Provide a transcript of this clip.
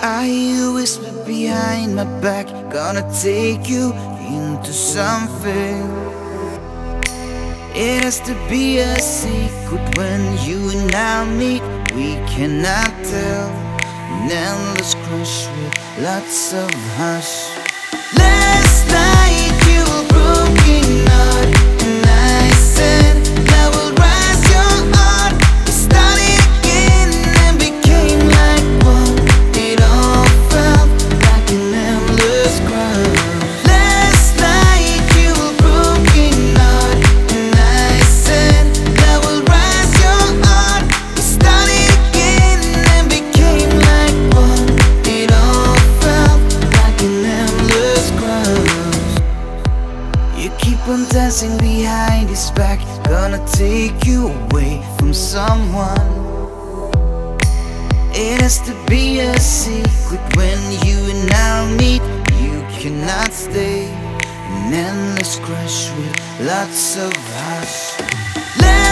I whisper behind my back, gonna take you into something. It has to be a secret when you and I meet. We cannot tell. An endless crush with lots of hush. Last night you were broken heart, and I said I will rise your heart. We started again and became like one. It all felt like an endless crush. Last night you were broken heart, and I said I will rise your heart. We started again and became like one. It all felt like an endless crush. You keep on dancing behind his back, gonna take you away from someone. It has to be a secret when you and I meet. You cannot stay. An endless crush with lots of hush.